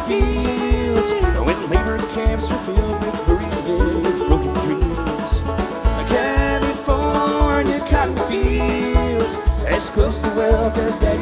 fields, when labor camps were filled with bereaved, broken dreams. California cotton fields, as close to wealth as that.